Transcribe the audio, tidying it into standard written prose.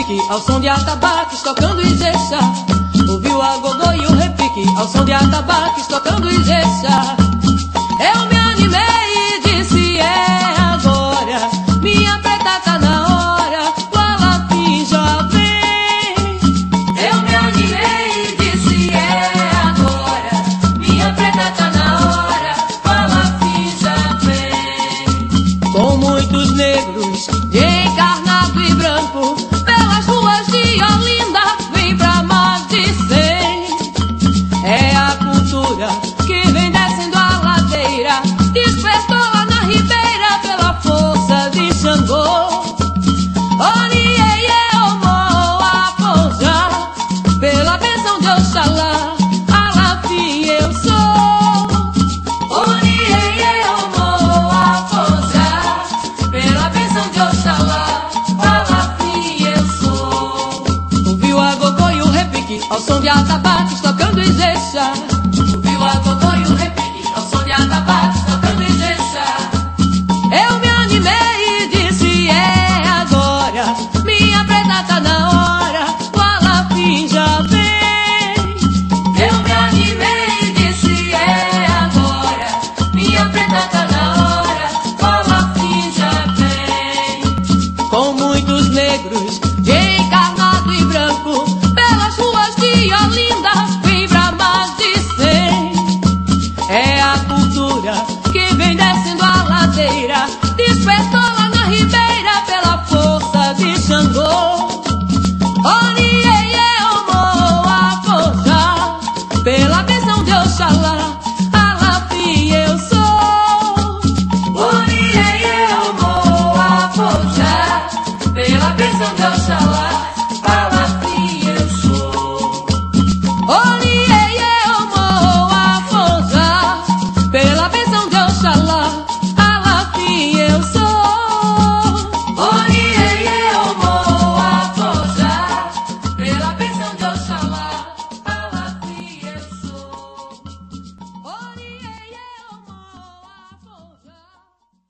repique ao som de atabaques tocando Ijexá. Ouviu a gogô e o repique ao som de atabaques tocando Ijexá. Eu me animei e disse é agora, minha preta tá na hora, o Alafim já vem. Eu me animei e disse é agora, minha preta tá na hora, o Alafim já vem. Com muitos negros de encarnado e branco pelas ruas de Olinda, vem pra mais de 100. É a cultura que vem descendo a ladeira, despertou lá na ribeira pela força de Xangô. Oniê, Omo, Afonjá, pela bênção de Oxalá, Alafim eu sou. Oniê, Omo, Afonjá, pela bênção de Oxalá, Alafim eu sou. Ouviu a gogô e o repique ao som de atabaques tocando Ijexá.